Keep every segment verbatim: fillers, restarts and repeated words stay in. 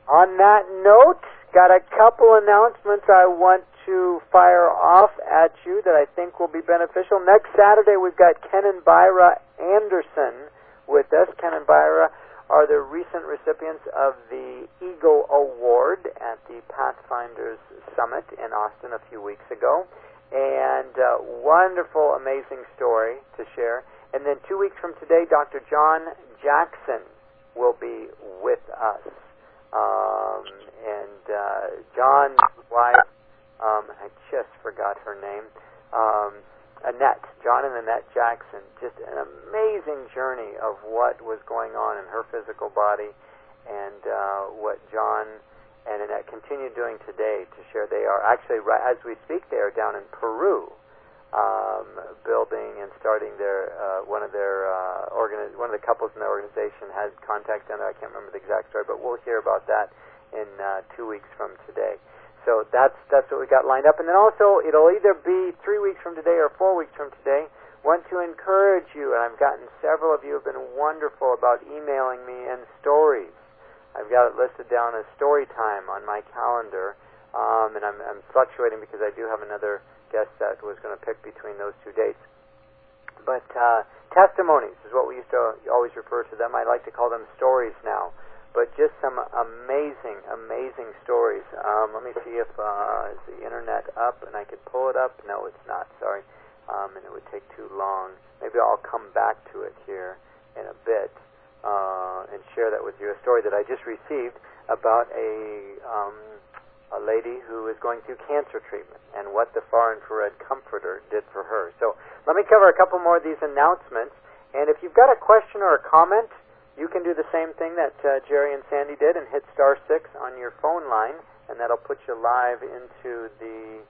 On that note, got a couple announcements I want to fire off at you that I think will be beneficial. Next Saturday, we've got Ken and Byra Anderson with us. Ken and Byra are the recent recipients of the Eagle Award at the Pathfinders Summit in Austin a few weeks ago. And uh, wonderful, amazing story to share. And then two weeks from today, Doctor John Jackson will be with us. Um, and uh, John's wife, um, I just forgot her name, um, Annette, John and Annette Jackson, just an amazing journey of what was going on in her physical body and uh, what John and Annette continue doing today to share. They are actually, right as we speak, they are down in Peru, um, building and starting their uh, one of their uh, organi- one of the couples in their organization has contact them. I can't remember the exact story, but we'll hear about that in uh, two weeks from today. So that's that's what we got lined up. And then also, it'll either be three weeks from today or four weeks from today. Want to encourage you, and I've gotten several of you have been wonderful about emailing me and stories. I've got it listed down as story time on my calendar, um, and I'm, I'm fluctuating because I do have another guest that was going to pick between those two dates. But uh, testimonies is what we used to always refer to them. I like to call them stories now. But just some amazing, amazing stories. Um, let me see if uh, is the internet up and I could pull it up. No, it's not. Sorry, um, and it would take too long. Maybe I'll come back to it here in a bit uh, and share that with you. A story that I just received about a um, a lady who is going through cancer treatment and what the far infrared comforter did for her. So let me cover a couple more of these announcements. And if you've got a question or a comment, you can do the same thing that uh, Jerry and Sandy did and hit star six on your phone line, and that'll put you live into the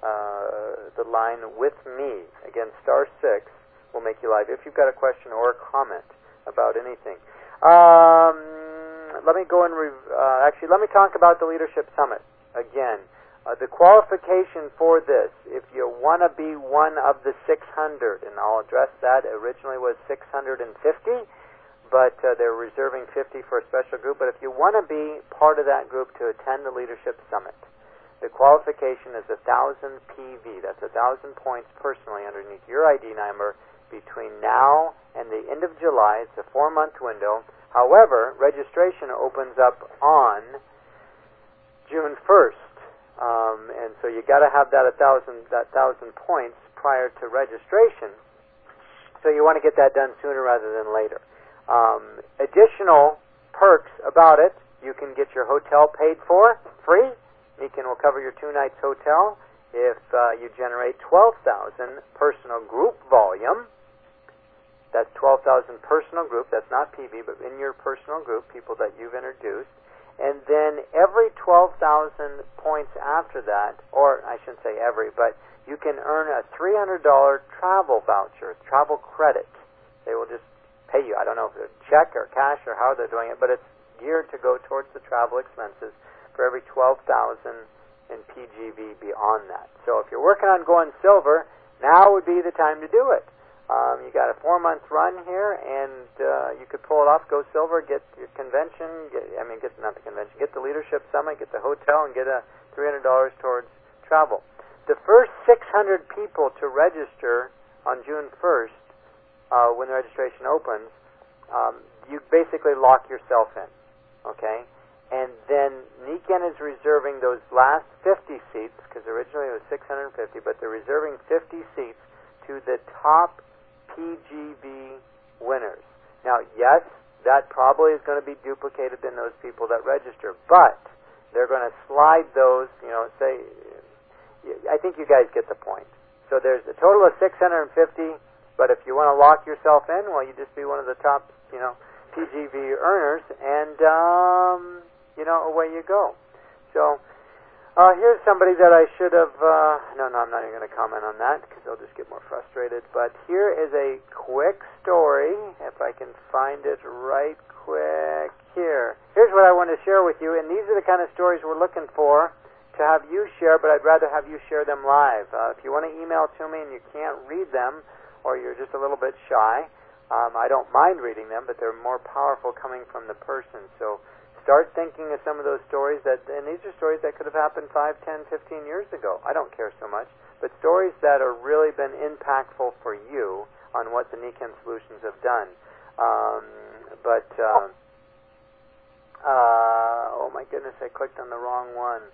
uh, the line with me. Again, star six will make you live if you've got a question or a comment about anything. Um, let me go and re- uh, actually let me talk about the Leadership Summit again. Uh, the qualification for this, if you want to be one of the six hundred, and I'll address that. Originally was six hundred fifty. But uh, they're reserving fifty for a special group. But if you want to be part of that group to attend the Leadership Summit, the qualification is one thousand P V. That's one thousand points personally underneath your I D number between now and the end of July. It's a four-month window. However, registration opens up on June first. Um, and so you got to have that one thousand, that one thousand points prior to registration. So you want to get that done sooner rather than later. Um, additional perks about it, you can get your hotel paid for free. Meekin will cover your two nights hotel if uh, you generate twelve thousand personal group volume. That's twelve thousand personal group. That's not P V, but in your personal group, people that you've introduced. And then every twelve thousand points after that, or I shouldn't say every, but you can earn a three hundred dollars travel voucher, travel credit. They will just pay you. I don't know if it's check or cash or how they're doing it, but it's geared to go towards the travel expenses for every twelve thousand in P G V beyond that. So if you're working on going silver, now would be the time to do it. Um, you got a four-month run here, and uh, you could pull it off, go silver, get your convention, get, I mean, get not the convention, get the Leadership Summit, get the hotel, and get a three hundred dollars towards travel. The first six hundred people to register on June first, Uh, when the registration opens, um, you basically lock yourself in, okay? And then Nikken is reserving those last fifty seats, because originally it was six hundred fifty, but they're reserving fifty seats to the top P G V winners. Now, yes, that probably is going to be duplicated in those people that register, but they're going to slide those, you know, say, I think you guys get the point. So there's a total of six hundred fifty. But if you want to lock yourself in, well, you just be one of the top, you know, P G V earners, and, um, you know, away you go. So uh, here's somebody that I should have, uh, no, no, I'm not even going to comment on that because they'll just get more frustrated. But here is a quick story, if I can find it right quick here. Here's what I want to share with you, and these are the kind of stories we're looking for to have you share, but I'd rather have you share them live. Uh, if you want to email to me and you can't read them, or you're just a little bit shy, um, I don't mind reading them, but they're more powerful coming from the person. So start thinking of some of those stories that, and these are stories that could have happened five, ten, fifteen years ago. I don't care so much, but stories that are really been impactful for you on what the Nikken Solutions have done. Um, but, uh, uh, oh my goodness, I clicked on the wrong one.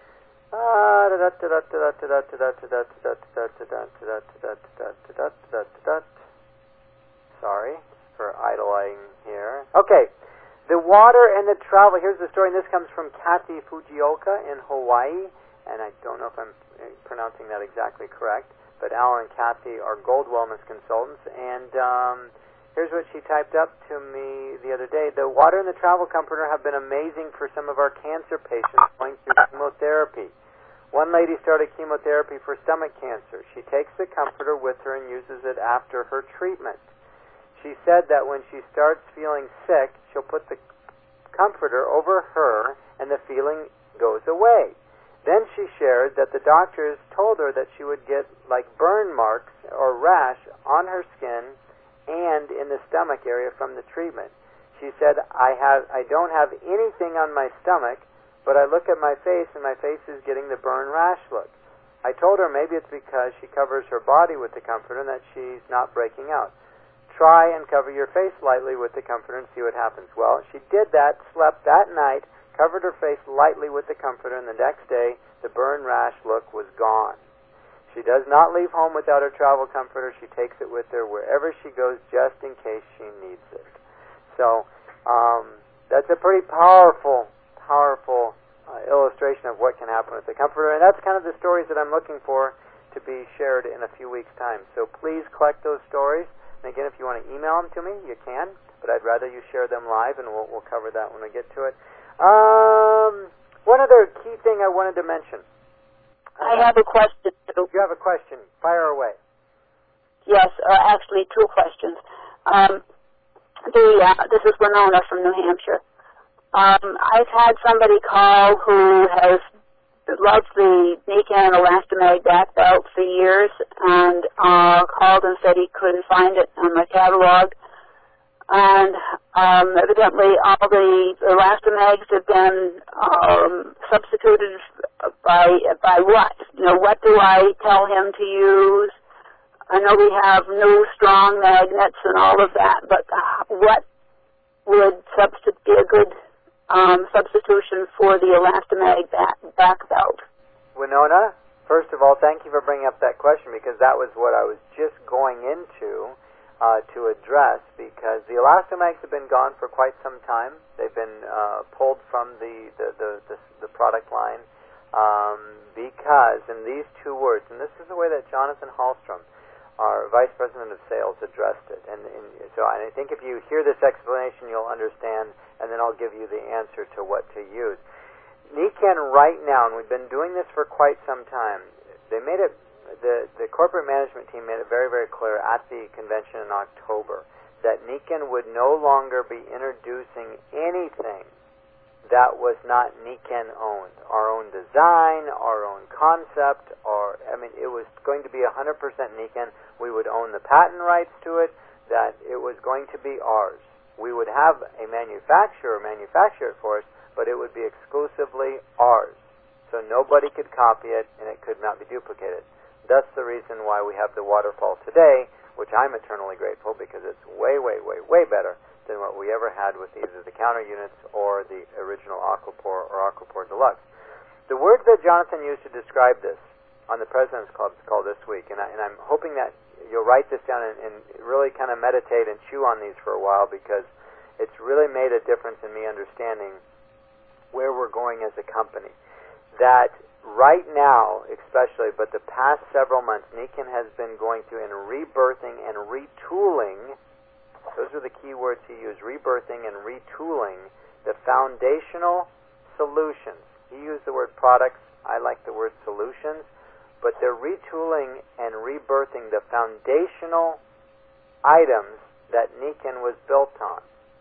Sorry for idling here. Okay. The water and the travel. Here's the story, and this comes from Kathy Fujioka in Hawaii, and I don't know if I'm pronouncing that exactly correct, but Alan and Kathy are Gold Wellness consultants, and um, here's what she typed up to me the other day. The water and the travel comforter have been amazing for some of our cancer patients going through chemotherapy. One lady started chemotherapy for stomach cancer. She takes the comforter with her and uses it after her treatment. She said that when she starts feeling sick, she'll put the comforter over her and the feeling goes away. Then she shared that the doctors told her that she would get like burn marks or rash on her skin and in the stomach area from the treatment. She said, I have, I don't have anything on my stomach, but I look at my face and my face is getting the burn rash look. I told her maybe it's because she covers her body with the comforter and that she's not breaking out. Try and cover your face lightly with the comforter and see what happens. Well, she did that, slept that night, covered her face lightly with the comforter, and the next day the burn rash look was gone. She does not leave home without her travel comforter. She takes it with her wherever she goes just in case she needs it. So um, that's a pretty powerful, powerful uh, illustration of what can happen with the comforter, and that's kind of the stories that I'm looking for to be shared in a few weeks' time. So please collect those stories. And again, if you want to email them to me, you can, but I'd rather you share them live, and we'll, we'll cover that when we get to it. Um, one other key thing I wanted to mention. I have a question. You have a question. Fire away. Yes, uh, actually two questions. Um, the uh, this is Winona from New Hampshire. Um, I've had somebody call who has loved the Nikken Elastomag back belt for years, and uh, called and said he couldn't find it on the catalog. And um, evidently all the Elastomags have been um, substituted by by what? You know, what do I tell him to use? I know we have new strong magnets and all of that, but what would substitute be a good um, substitution for the Elastomag back, back belt? Winona, first of all, thank you for bringing up that question, because that was what I was just going into uh, to address, because the Elastomags have been gone for quite some time. They've been uh, pulled from the, the, the, the, the product line um, because, in these two words, and this is the way that Jonathan Hallstrom, our Vice President of Sales, addressed it. And, and so and I think if you hear this explanation, you'll understand, and then I'll give you the answer to what to use. Nikken right now, and we've been doing this for quite some time, they made it, the, the corporate management team made it very, very clear at the convention in October that Nikken would no longer be introducing anything that was not Nikken owned. Our own design, our own concept, or, I mean, it was going to be one hundred percent Nikken. We would own the patent rights to it, that it was going to be ours. We would have a manufacturer manufacture it for us, but it would be exclusively ours. So nobody could copy it, and it could not be duplicated. That's the reason why we have the waterfall today, which I'm eternally grateful, because it's way, way, way, way better than what we ever had with either the counter units or the original Aquapore or Aquapore Deluxe. The word that Jonathan used to describe this on the President's Club is called this week, and, I, and I'm hoping that you'll write this down and, and really kind of meditate and chew on these for a while, because it's really made a difference in me understanding where we're going as a company. That right now, especially, but the past several months, Nikken has been going through and rebirthing and retooling. Those are the key words he used, rebirthing and retooling the foundational solutions. He used the word products. I like the word solutions. But they're retooling and rebirthing the foundational items that Nikken was built on.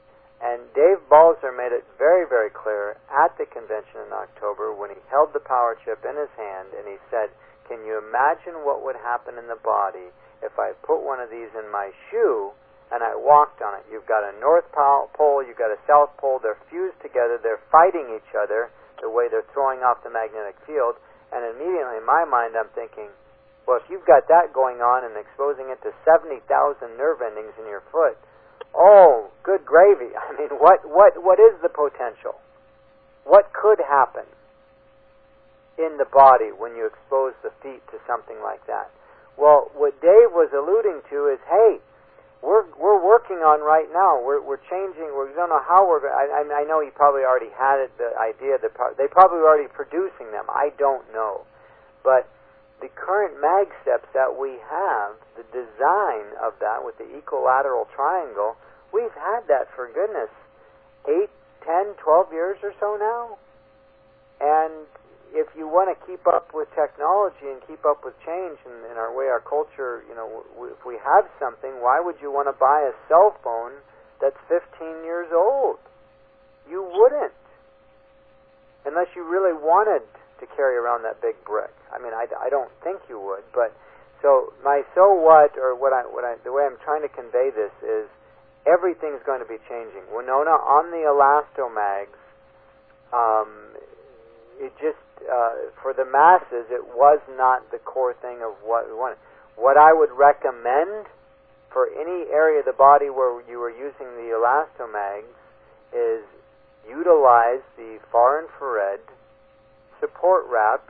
And Dave Balzer made it very, very clear at the convention in October when he held the power chip in his hand and he said, can you imagine what would happen in the body if I put one of these in my shoe and I walked on it. You've got a north pole, you've got a south pole, they're fused together, they're fighting each other the way they're throwing off the magnetic field, and immediately in my mind I'm thinking, well, if you've got that going on and exposing it to seventy thousand nerve endings in your foot, oh, good gravy. I mean, what, what, what is the potential? What could happen in the body when you expose the feet to something like that? Well, what Dave was alluding to is, hey, we're we're working on right now. We're we're changing. We don't know how we're going. I I know he probably already had it, the idea that they probably were already producing them. I don't know, but the current mag steps that we have, the design of that with the equilateral triangle, we've had that for goodness eight, ten, twelve years or so now. And if you want to keep up with technology and keep up with change in, in our way, our culture, you know, w- if we have something, why would you want to buy a cell phone that's fifteen years old? You wouldn't, unless you really wanted to carry around that big brick. I mean, I, I don't think you would, but so my so what, or what I, what I, the way I'm trying to convey this is everything's going to be changing. Winona, on the elastomags, um, it just, uh, for the masses, it was not the core thing of what we wanted. What I would recommend for any area of the body where you were using the elastomags is utilize the far infrared support wraps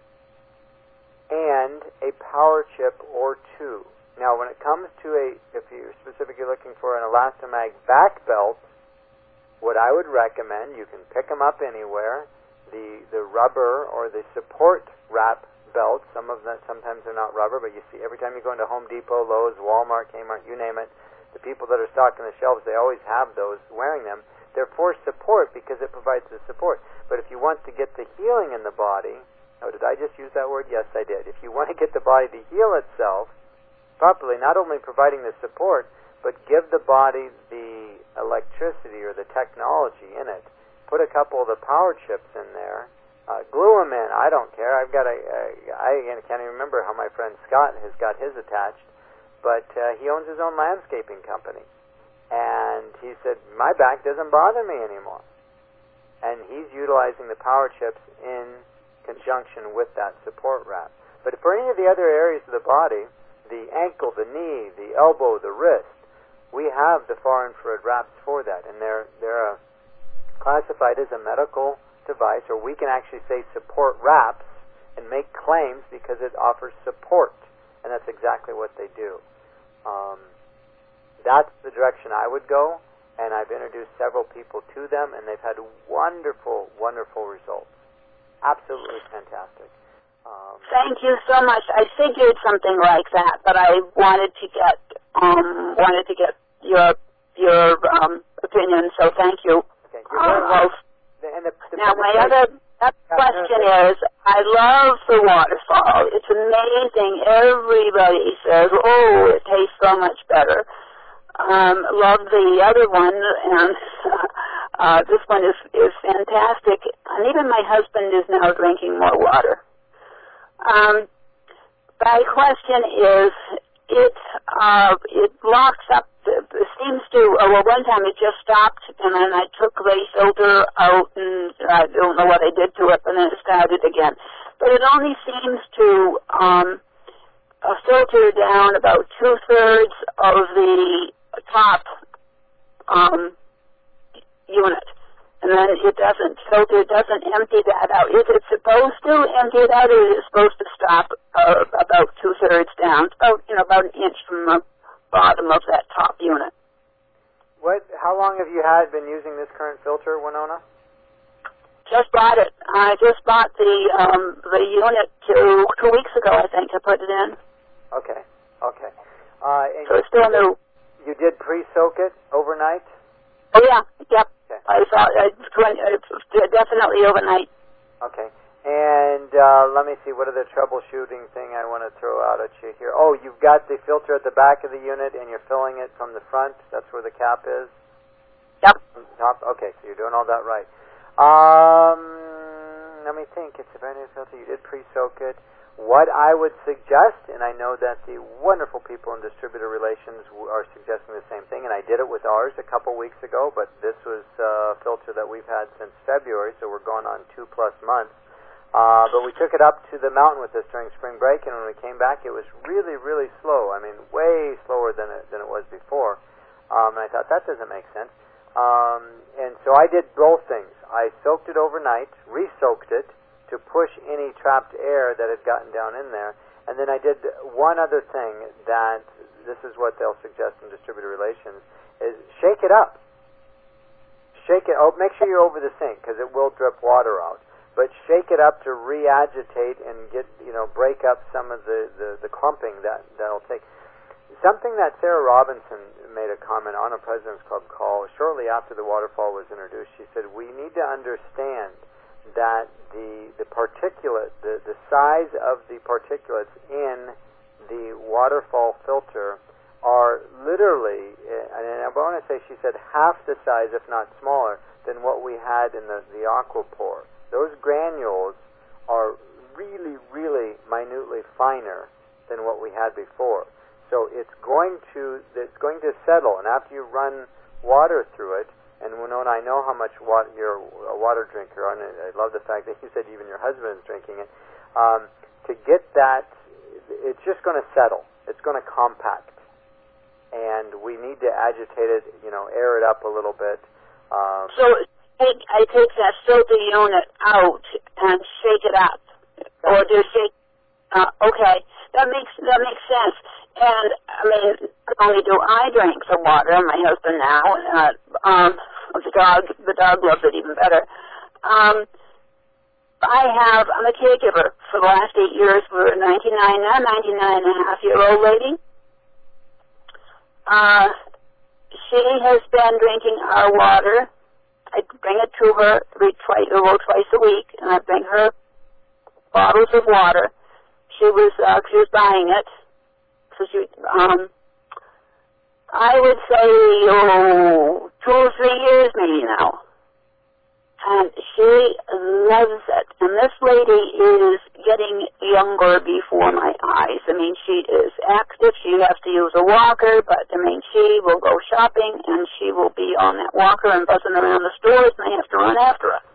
and a power chip or two. Now, when it comes to a, if you're specifically looking for an elastomag back belt, what I would recommend, you can pick them up anywhere, the the rubber or the support wrap belts. Some of them, sometimes they're not rubber, but you see every time you go into Home Depot, Lowe's, Walmart, Kmart, you name it, the people that are stocking the shelves, they always have those wearing them. They're for support because it provides the support. But if you want to get the healing in the body, oh, did I just use that word? Yes, I did. If you want to get the body to heal itself properly, not only providing the support, but give the body the electricity or the technology in it. Put a couple of the power chips in there. Uh, glue them in. I don't care. I've got a, a I again, can't even remember how my friend Scott has got his attached, but uh, he owns his own landscaping company. And he said, my back doesn't bother me anymore. And he's utilizing the power chips in conjunction with that support wrap. But for any of the other areas of the body, the ankle, the knee, the elbow, the wrist, we have the far infrared wraps for that. And they're, they're a classified as a medical device, or we can actually say support wraps and make claims because it offers support, and that's exactly what they do. Um, that's the direction I would go, and I've introduced several people to them, and they've had wonderful, wonderful results. Absolutely fantastic. Um, Thank you so much. I figured something like that, but I wanted to get um, wanted to get your your um, opinion. So thank you. Okay, you're very Uh, welcome. And the, the now, my other, other question is, I love the waterfall. It's amazing. Everybody says, oh, it tastes so much better. Um, love the other one, and uh, this one is, is fantastic. And even my husband is now drinking more water. Um, my question is, it uh, it locks up. It seems to. Uh, well, one time it just stopped, and then I took the filter out, and I don't know what I did to it, and then it started again. But it only seems to um, uh, filter down about two thirds of the top um, unit, and then it doesn't filter, it doesn't empty that out. Is it supposed to empty it out, or is it supposed to stop uh, about two thirds down? It's about, you know, about an inch from the bottom of that top unit. What? How long have you had been using this current filter, Winona? Just bought it. I just bought the um, the unit two two weeks ago. I think I put it in. Okay. Okay. Uh, and So it's still new. You did pre-soak it overnight? Oh yeah. Yep. Okay. I thought it's definitely overnight. Okay. And uh, let me see, what other troubleshooting thing I want to throw out at you here? Oh, you've got the filter at the back of the unit, and you're filling it from the front. That's where the cap is? Yep. From the top? Okay, so you're doing all that right. Um, let me think. It's a brand new filter. You did pre-soak it. what I would suggest, and I know that the wonderful people in distributor relations are suggesting the same thing, and I did it with ours a couple weeks ago, but this was a filter that we've had since February, so we're going on two plus months. Uh, but we took it up to the mountain with us during spring break, and when we came back, it was really, really slow. I mean, way slower than it, than it was before. Um, and I thought, that doesn't make sense. Um, and so I did both things. I soaked it overnight, re-soaked it, to push any trapped air that had gotten down in there. And then I did one other thing that, this is what they'll suggest in distributor relations, is shake it up. Shake it, oh, make sure you're over the sink, because it will drip water out. But shake it up to re-agitate and get, you know, break up some of the, the, the clumping that, that'll take. Something that Sarah Robinson made a comment on a President's Club call shortly after the waterfall was introduced. She said, we need to understand that the the particulate, the, the size of the particulates in the waterfall filter are literally, and I want to say she said half the size, if not smaller, than what we had in the, the aquapore. Those granules are really, really minutely finer than what we had before. So it's going to it's going to settle, and after you run water through it, and Winona, I know how much water, you're a water drinker, and I love the fact that you said even your husband is drinking it. Um, to get that, it's just going to settle. It's going to compact. And we need to agitate it, you know, air it up a little bit. Um, so take, I take that filter unit out and shake it up. Or do shake, uh, okay, that makes, that makes sense. And, I mean, not only do I drink the water, my husband now, uh, um, the dog, the dog loves it even better. Um, I have, I'm a caregiver for the last eight years for a ninety-nine, now ninety-nine and a half year old lady. Uh, she has been drinking our water. I bring it to her every twice, or twice a week, and I bring her bottles of water. She was, uh, she was buying it. So she, um, I would say, oh, two or three years maybe now. And she loves it. And this lady is getting younger before my eyes. I mean, she is active. She has to use a walker, but, I mean, she will go shopping, and she will be on that walker and buzzing around the stores, and they have to run after her.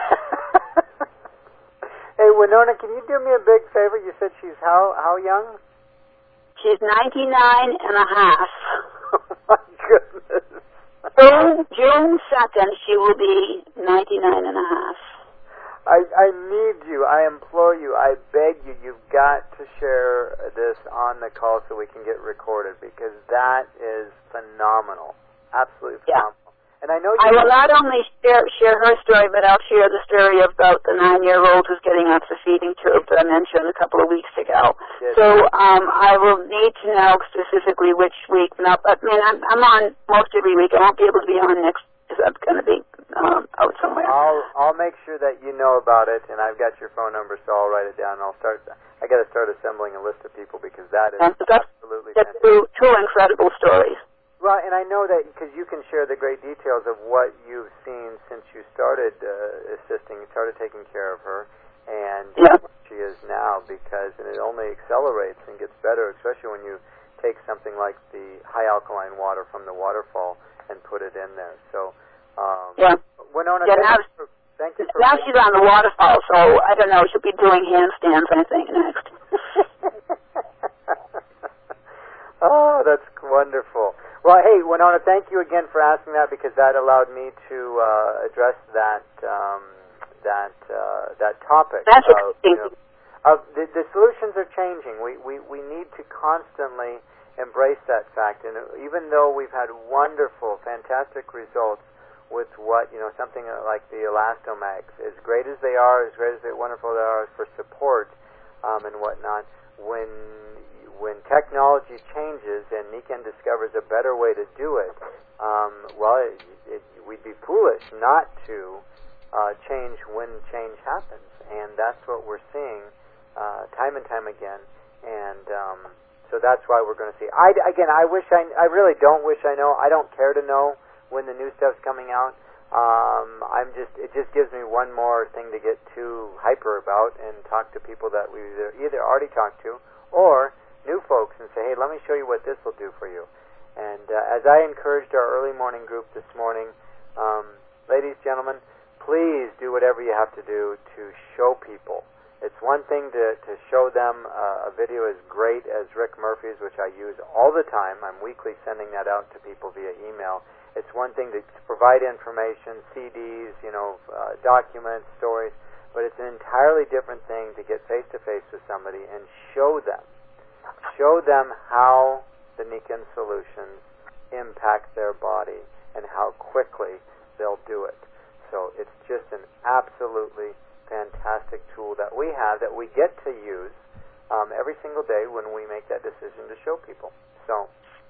Hey, Winona, can you do me a big favor? You said she's how, how young? She's ninety-nine and a half. Oh, my goodness. June, June second, she will be ninety-nine and a half. I, I need you. I implore you. I beg you. You've got to share this on the call so we can get recorded, because that is phenomenal. Absolutely phenomenal. Yeah. And I know you I will not only share, share her story, but I'll share the story about the nine-year-old who's getting off the feeding tube that I mentioned a couple of weeks ago. Yes. So um, I will need to know specifically which week. Now, I mean, I'm, I'm on most every week. I won't be able to be on next because I'm going to be um, out somewhere. I'll I'll make sure that you know about it, and I've got your phone number, so I'll write it down. And I'll start. I got to start assembling a list of people because that is and that's, absolutely that's fantastic. Two, two incredible stories. Well, and I know that because you can share the great details of what you've seen since you started uh, assisting, started taking care of her, and yeah. what she is now, because and it only accelerates and gets better, especially when you take something like the high alkaline water from the waterfall and put it in there. So, um, yeah. Winona, yeah, thank, now, you for, thank you for... Now she's on the waterfall, so I don't know, she'll be doing handstands, I think, next. Oh, that's wonderful. Well, hey, Winona, thank you again for asking that, because that allowed me to uh, address that um, that uh, that topic. That's of, you know, interesting. of the, the solutions are changing. We, we we need to constantly embrace that fact. And even though we've had wonderful, fantastic results with what you know, something like the Elastomags, as great as they are, as great as they wonderful they are for support um, and whatnot, when when technology changes and Nikken discovers a better way to do it, um, well, it, it, we'd be foolish not to uh, change when change happens, and that's what we're seeing uh, time and time again. And um, so that's why we're going to see. I, again, I wish I, I really don't wish I know. I don't care to know when the new stuff's coming out. Um, I'm just it just gives me one more thing to get too hyper about and talk to people that we either, either already talked to or new folks and say, hey, let me show you what this will do for you. And uh, as I encouraged our early morning group this morning, um, ladies, gentlemen, please do whatever you have to do to show people. It's one thing to, to show them uh, a video as great as Rick Murphy's, which I use all the time. I'm weekly sending that out to people via email. It's one thing to provide information, C Ds, you know, uh, documents, stories, but it's an entirely different thing to get face-to-face with somebody and show them. Show them how the Nikken solutions impact their body and how quickly they'll do it. So it's just an absolutely fantastic tool that we have that we get to use um, every single day when we make that decision to show people. So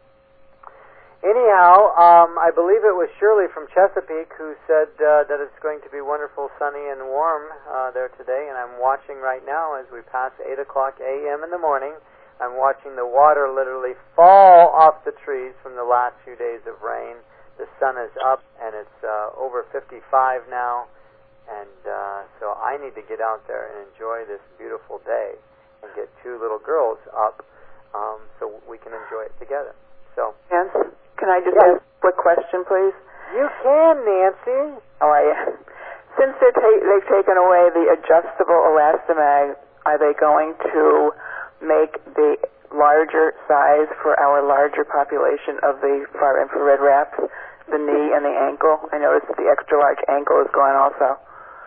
anyhow, um, I believe it was Shirley from Chesapeake who said uh, that it's going to be wonderful, sunny, and warm uh, there today, and I'm watching right now as we pass eight o'clock a m in the morning. I'm watching the water literally fall off the trees from the last few days of rain. The sun is up, and it's uh, over fifty-five now, and uh, so I need to get out there and enjoy this beautiful day and get two little girls up um, so we can enjoy it together. So, Nancy, can I just yes. ask a quick question, please? You can, Nancy. Oh, I, since they're ta- they've taken away the adjustable elastomag, are they going to make the larger size for our larger population of the far infrared wraps, the knee and the ankle? I noticed that the extra large ankle is gone also.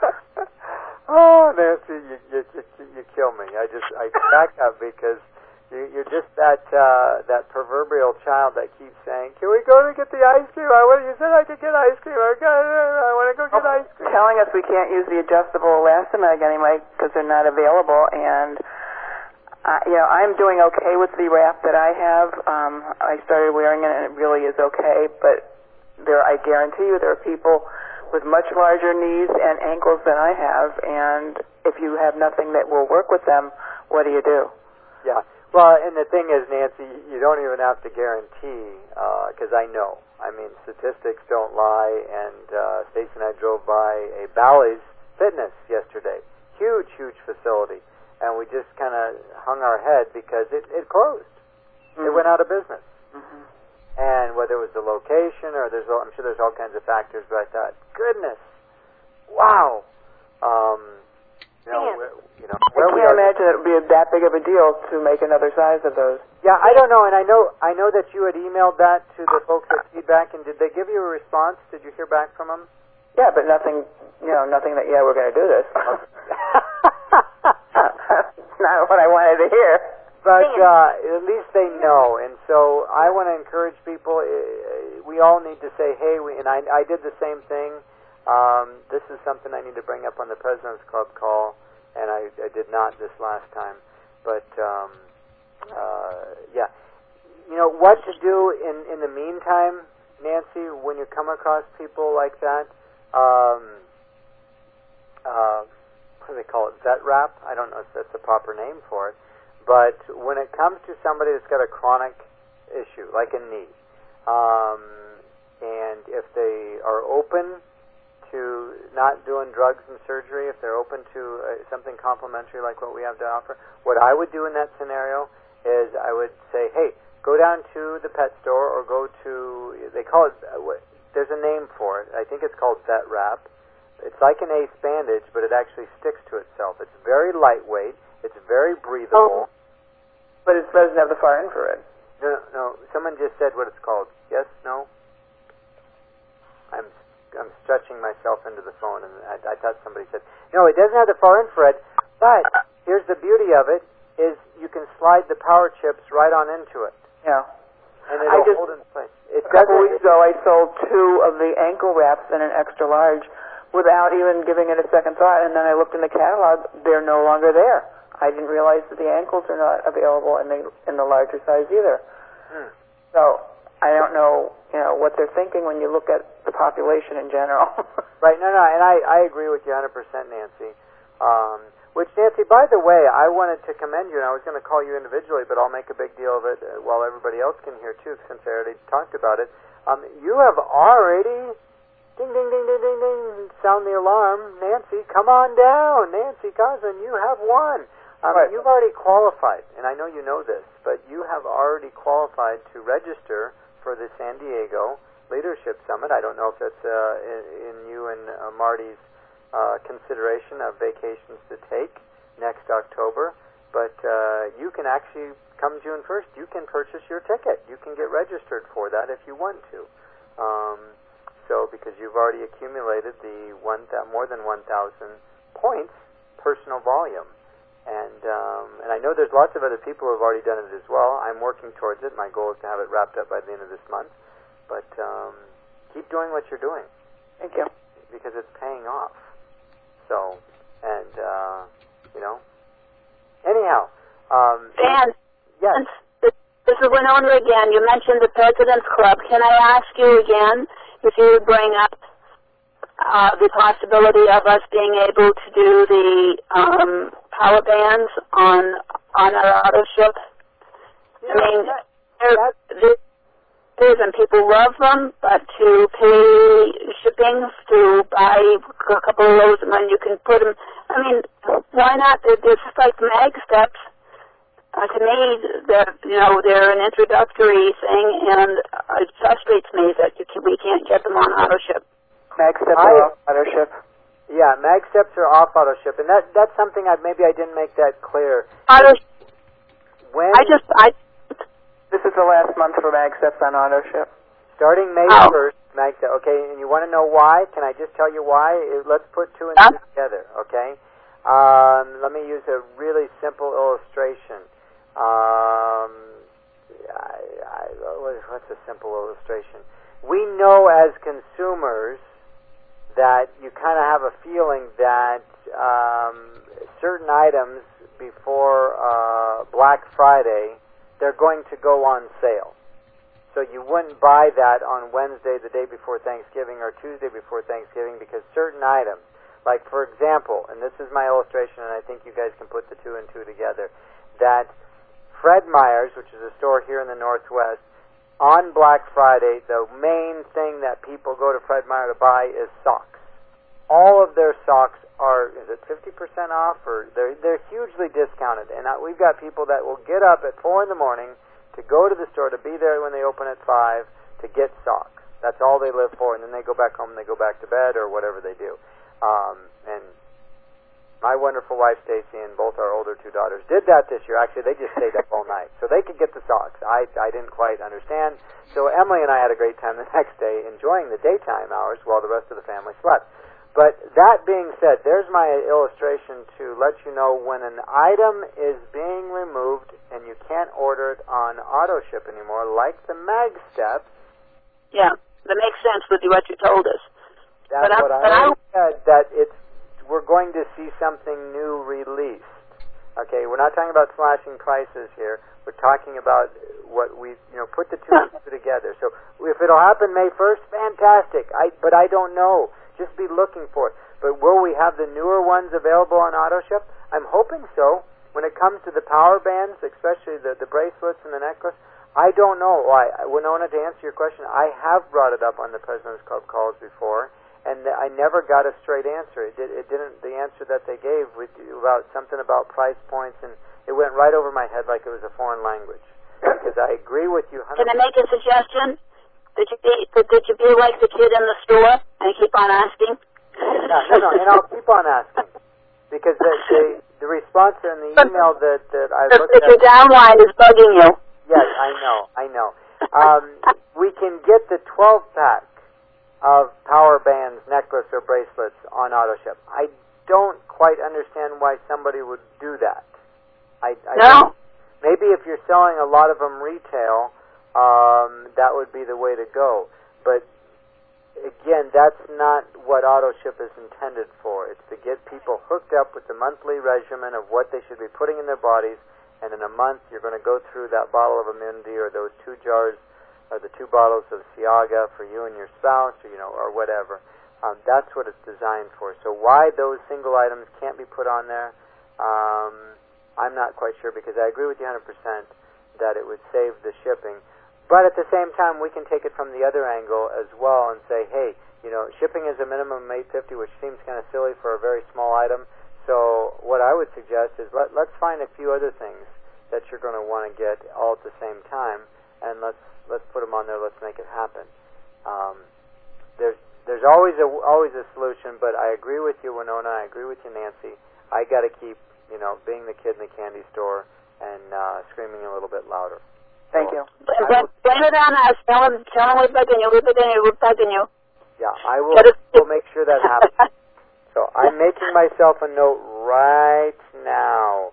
Oh, Nancy, you, you you you kill me. I just I crack up because you, you're just that uh, that proverbial child that keeps saying, "Can we go to get the ice cream? I want you said I could get ice cream. I got I want to go get ice cream." Telling us we can't use the adjustable elastomag anyway because they're not available, and uh, you know I'm doing okay with the wrap that I have. Um, I started wearing it, and it really is okay. But there, I guarantee you, there are people with much larger knees and ankles than I have, and if you have nothing that will work with them, what do you do? Yeah. Well, and the thing is, Nancy, you don't even have to guarantee, because uh, I know. I mean, statistics don't lie, and uh, Stacey and I drove by a Bally's Fitness yesterday. Huge, huge facility. And we just kind of hung our head because it, it closed. Mm-hmm. It went out of business. Mm-hmm. And whether it was the location or there's, I'm sure there's all kinds of factors, but I thought, goodness, wow. Um, you know, where, you know, where I we can't are, imagine it would be that big of a deal to make another size of those. Yeah, I don't know, and I know, I know that you had emailed that to the folks at Feedback, and did they give you a response? Did you hear back from them? Yeah, but nothing, you know, nothing that, yeah, we're going to do this. That's not what I wanted to hear. But uh, at least they know, and so I want to encourage people. Uh, we all need to say, "Hey," we, and I, I did the same thing. Um, this is something I need to bring up on the President's Club call, and I, I did not this last time. But um, uh, yeah, you know what to do in in the meantime, Nancy, when you come across people like that. Um, uh, what do they call it? Vet wrap? I don't know if that's the proper name for it. But when it comes to somebody that's got a chronic issue, like a knee, um, and if they are open to not doing drugs and surgery, if they're open to uh, something complementary like what we have to offer, what I would do in that scenario is I would say, hey, go down to the pet store or go to, they call it, uh, there's a name for it. I think it's called Vet Wrap. It's like an ace bandage, but it actually sticks to itself. It's very lightweight. It's very breathable. Oh. But it doesn't have the far infrared. No, no, no. Someone just said what it's called. Yes, no? I'm I'm stretching myself into the phone, and I, I thought somebody said, no, it doesn't have the far infrared, but here's the beauty of it, is you can slide the power chips right on into it. Yeah. And it'll just, hold in place. It a couple weeks ago, I sold two of the ankle wraps in an extra large without even giving it a second thought, and then I looked in the catalog, they're no longer there. I didn't realize that the ankles are not available in the in the larger size either. Hmm. So I don't know, you know, what they're thinking when you look at the population in general. Right. No, no, and I, I agree with you one hundred percent, Nancy. Um, which, Nancy, by the way, I wanted to commend you, and I was going to call you individually, but I'll make a big deal of it uh, while everybody else can hear too, since I already talked about it. Um, you have already ding, ding, ding, ding, ding, ding, sound the alarm. Nancy, come on down. Nancy Cousin, you have won. Um, right. You've already qualified, and I know you know this, but you have already qualified to register for the San Diego Leadership Summit. I don't know if that's uh, in, in you and uh, Marty's uh, consideration of vacations to take next October, but uh, you can actually, come June first, you can purchase your ticket. You can get registered for that if you want to. Um, so because you've already accumulated the one th- more than one thousand points personal volume. And um, and I know there's lots of other people who have already done it as well. I'm working towards it. My goal is to have it wrapped up by the end of this month. But um, keep doing what you're doing. Thank you. Because it's paying off. So, and, uh, you know. Anyhow. Um, Dan, yes. this, this is Winona again. You mentioned the President's Club. Can I ask you again if you would bring up uh, the possibility of us being able to do the um, power bands on on our auto ship? Yeah, I mean, that, there, there, there's and people love them, but to pay shipping to buy a couple of those and then you can put them. I mean, why not? They're, they're just like mag steps. Uh, to me, they're, you know, they're an introductory thing, and uh, it frustrates me that you can, we can't get them on auto ship. Mag steps I, are off auto ship. Yeah, mag steps are off auto ship, and that that's something I maybe I didn't make that clear. Auto. When I just I. This is the last month for mag steps on auto ship. Starting May Oh. first, mag step. Okay, and you want to know why? Can I just tell you why? Uh, Let's put two and Yeah. two together. Okay. Um, let me use a really simple illustration. Um, I, I, what's a simple illustration? We know as consumers that you kind of have a feeling that um, certain items before uh, Black Friday, they're going to go on sale. So you wouldn't buy that on Wednesday, the day before Thanksgiving, or Tuesday before Thanksgiving, because certain items, like for example, and this is my illustration, and I think you guys can put the two and two together, that Fred Meyer's, which is a store here in the Northwest, on Black Friday, the main thing that people go to Fred Meyer to buy is socks. All of their socks are, is it fifty percent off, or they're, they're hugely discounted. And uh, we've got people that will get up at four in the morning to go to the store, to be there when they open at five, to get socks. That's all they live for, and then they go back home and they go back to bed or whatever they do. Um, and my wonderful wife, Stacy, and both our older two daughters did that this year. Actually, they just stayed up all night, so they could get the socks. I, I didn't quite understand. So Emily and I had a great time the next day enjoying the daytime hours while the rest of the family slept. But that being said, there's my illustration to let you know when an item is being removed and you can't order it on auto ship anymore, like the mag steps. Yeah, that makes sense with what you told us. That's but what I, I, I said, that it's we're going to see something new released. Okay, we're not talking about slashing prices here. We're talking about what we, you know, put the two and two together. So if it'll happen May first, fantastic. I, but I don't know. Just be looking for it. But will we have the newer ones available on auto ship? I'm hoping so. When it comes to the power bands, especially the, the bracelets and the necklace, I don't know. Why, Winona, to answer your question, I have brought it up on the President's Club calls before, and I never got a straight answer. It, did, it didn't. The answer that they gave with about something about price points, and it went right over my head like it was a foreign language. Because I agree with you. one hundred percent. Can I make a suggestion? Did you be did you be like the kid in the store and keep on asking? No, no, no, and I'll keep on asking because the the, the response in the email that that I looked If at. your downline is bugging you. Yes, I know, I know. Um, we can get the twelve pack of power bands, necklace, or bracelets on auto ship. I don't quite understand why somebody would do that. I, I No. Don't. Maybe if you're selling a lot of them retail, um, that would be the way to go. But again, that's not what auto ship is intended for. It's to get people hooked up with the monthly regimen of what they should be putting in their bodies, and in a month you're going to go through that bottle of Amundi or those two jars or the two bottles of Ciaga for you and your spouse, or, you know, or whatever. Um, that's what it's designed for. So why those single items can't be put on there, um, I'm not quite sure, because I agree with you one hundred percent that it would save the shipping. But at the same time, we can take it from the other angle as well and say, hey, you know, shipping is a minimum of eight fifty, which seems kind of silly for a very small item. So what I would suggest is let, let's find a few other things that you're going to want to get all at the same time, and let's let's put them on there. Let's make it happen. Um, there's there's always a always a solution, but I agree with you, Winona. I agree with you, Nancy. I got to keep, you know, being the kid in the candy store and uh, screaming a little bit louder. Thank so, you. Blame it on us. Tell them, tell them we're bugging you. We're bugging you. We're bugging you. Yeah, I will, will make sure that happens. So I'm making myself a note right now.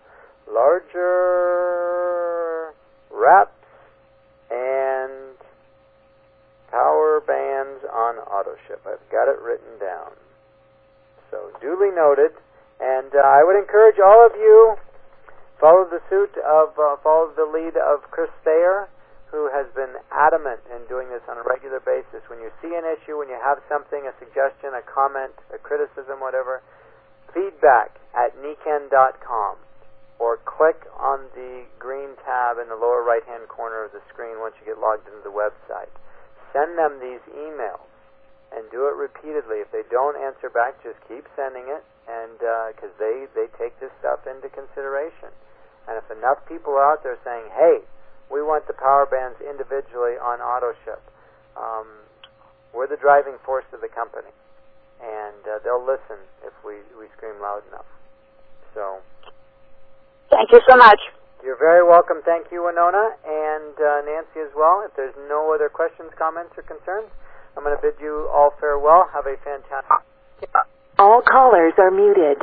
Larger wraps and power bands on AutoShip. I've got it written down. So duly noted. And uh, I would encourage all of you, follow the suit of, uh, follow the lead of Chris Thayer, who has been adamant in doing this on a regular basis. When you see an issue, when you have something, a suggestion, a comment, a criticism, whatever, feedback at niken dot com, or click on the green tab in the lower right-hand corner of the screen once you get logged into the website. Send them these emails and do it repeatedly. If they don't answer back, just keep sending it, and because uh, they, they take this stuff into consideration. And if enough people are out there saying, hey, we want the power bands individually on AutoShip, um, we're the driving force of the company. And uh, they'll listen if we, we scream loud enough. So, thank you so much. You're very welcome. Thank you, Winona, and uh, Nancy as well. If there's no other questions, comments, or concerns, I'm going to bid you all farewell. Have a fantastic... All callers are muted.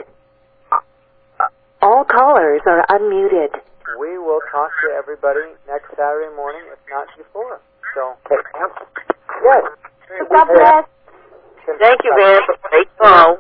All callers are unmuted. We will talk to everybody next Saturday morning, if not before. So, yes. God bless. Thank you, Van. Great call.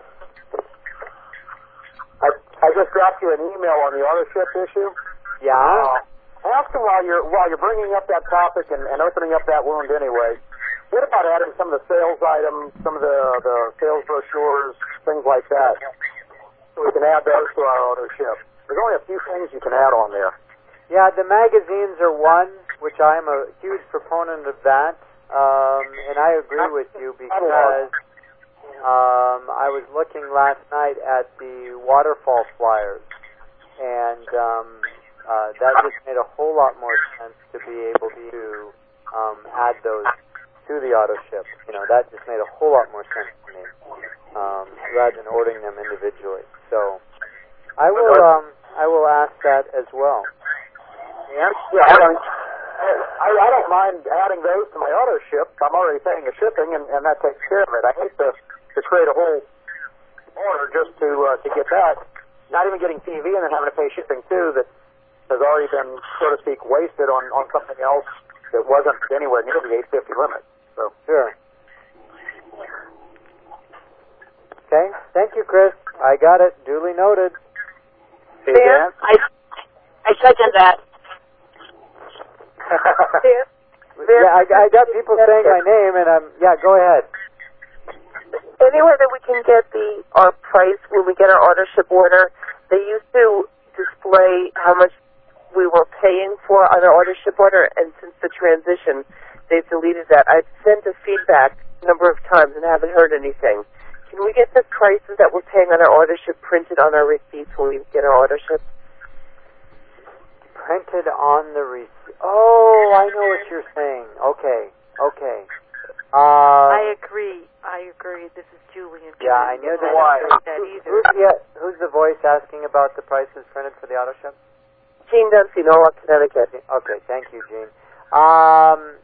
I, I just dropped you an email on the AutoShip issue. Yeah? Uh, ask them while you're, while you're bringing up that topic and, and opening up that wound anyway, what about adding some of the sales items, some of the, the sales brochures, things like that, so we can add those to our AutoShip? There's only a few things you can add on there. Yeah, the magazines are one, which I am a huge proponent of that, um, and I agree with you because um, I was looking last night at the waterfall flyers, and um, uh, that just made a whole lot more sense to be able to um, add those to the AutoShip. You know, that just made a whole lot more sense to me, um, rather than ordering them individually. So I will um, I will ask that as well. Yeah, yeah I, don't, I, I don't mind adding those to my AutoShip. I'm already paying the shipping, and, and that takes care of it. I hate to, to create a whole order just to uh, to get that. Not even getting T V and then having to pay shipping too, that has already been, so to speak, wasted on, on something else that wasn't anywhere near the eight fifty limit. So sure. Okay. Thank you, Chris. I got it. Duly noted. Hey, Dan? I I second that. Yeah, I, I got people saying my name, and I'm yeah. Go ahead. Anywhere that we can get the our price when we get our AutoShip order, they used to display how much we were paying for on our AutoShip order, and since the transition, they've deleted that. I've sent a feedback a number of times and haven't heard anything. Can we get the prices that we're paying on our AutoShip printed on our receipts when we get our AutoShip? Printed on the receipt. Oh, I know what you're saying. Okay, okay. Uh, I agree. I agree. This is Julie. And yeah, I knew that. Why? That who's, the, who's the voice asking about the prices printed for the AutoShip? Gene Dempsey, Norwalk, Connecticut. Okay, thank you, Gene. Um,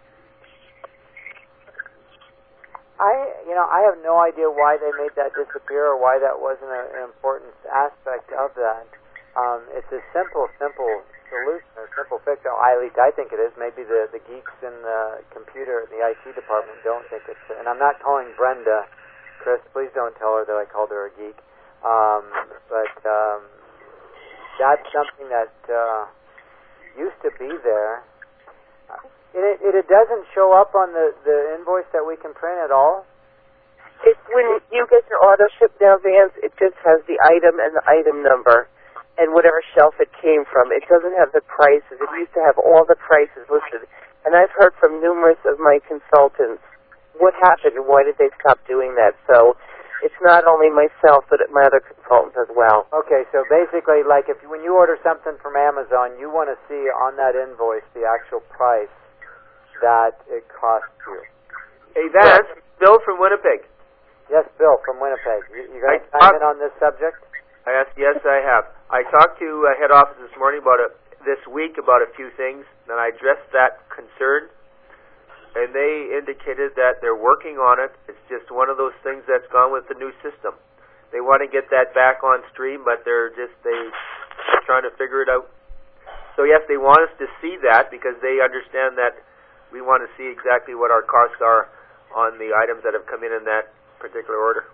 I, you know, I have no idea why they made that disappear or why that wasn't a, an important aspect of that. Um, it's a simple, simple solution, a simple fix. Oh, at least I think it is. Maybe the, the geeks in the computer, the I T department don't think it's. And I'm not calling Brenda, Chris. Please don't tell her that I called her a geek. Um, but um, that's something that uh, used to be there. It, it, it doesn't show up on the, the invoice that we can print at all? It's when you get your AutoShip now, Vance, it just has the item and the item number and whatever shelf it came from. It doesn't have the prices. It used to have all the prices listed. And I've heard from numerous of my consultants what happened and why did they stop doing that. So it's not only myself, but my other consultants as well. Okay, so basically, like if when you order something from Amazon, you want to see on that invoice the actual price that it cost you. Hey, Vance, Bill from Winnipeg. Yes, Bill from Winnipeg. You, you going to I chime in on this subject? Yes, yes, I have. I talked to uh, head office this morning about a, this week about a few things, and I addressed that concern, and they indicated that they're working on it. It's just one of those things that's gone with the new system. They want to get that back on stream, but they're just they trying to figure it out. So yes, they want us to see that because they understand that we want to see exactly what our costs are on the items that have come in in that particular order.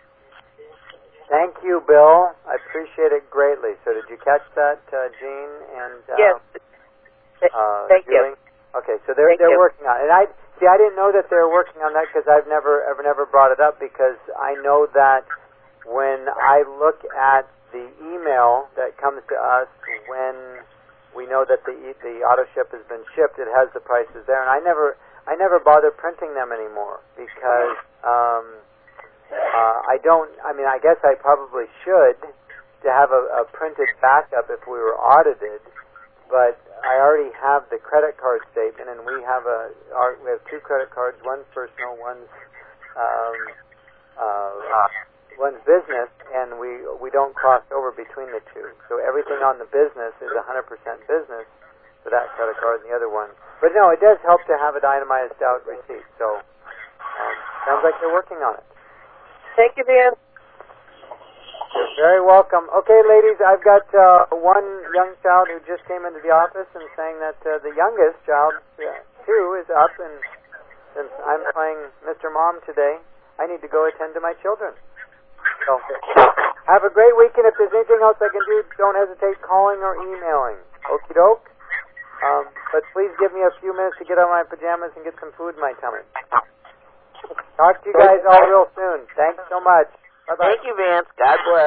Thank you, Bill. I appreciate it greatly. So did you catch that, uh, Jean and uh, Yes. uh, Thank Julie? you. Okay, so they're Thank they're you. working on it. And I see. I didn't know that they're working on that because I've never ever never brought it up because I know that when I look at the email that comes to us when we know that the the auto ship has been shipped, it has the prices there, and I never I never bother printing them anymore because. Um, Uh, I don't, I mean, I guess I probably should to have a, a printed backup if we were audited, but I already have the credit card statement, and we have a, our, we have two credit cards, one's personal, one's, um, uh, one's business, and we, we don't cross over between the two. So everything on the business is one hundred percent business for that credit card and the other one. But no, it does help to have an itemized out receipt, so um, sounds like they're working on it. Thank you, Dan. You're very welcome. Okay, ladies, I've got uh, one young child who just came into the office and saying that uh, the youngest child, uh, too, is up, and since I'm playing Mister Mom today, I need to go attend to my children. So, have a great weekend. If there's anything else I can do, don't hesitate calling or emailing. Okie doke. Um, but please give me a few minutes to get out of my pajamas and get some food in my tummy. Talk to you guys all real soon. Thanks so much. Bye-bye. Thank you, Vance. God bless.